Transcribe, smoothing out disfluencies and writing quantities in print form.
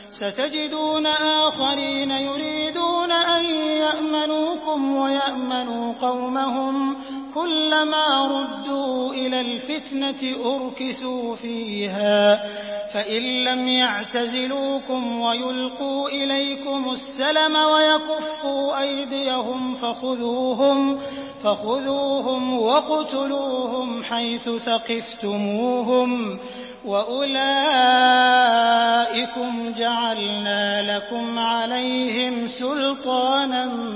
سَتَجِدُونَ آخَرِينَ يُرِيدُونَ أَن يَأْمَنُوكُمْ وَيَأْمَنُوا قَوْمَهُمْ كُلَّمَا رُدُّوا إِلَى الْفِتْنَةِ أُرْكِسُوا فِيهَا فَإِن لَّمْ يَعْتَزِلُوكُمْ وَيُلْقُوا إِلَيْكُمُ السَّلَمَ وَيَكُفُّوا أَيْدِيَهُمْ فَخُذُوهُمْ وَاقْتُلُوهُمْ حَيْثُ ثَقِفْتُمُوهُمْ ۚ وَأُولَٰئِكُمْ جَعَلْنَا لَكُمْ عَلَيْهِمْ سُلْطَانًا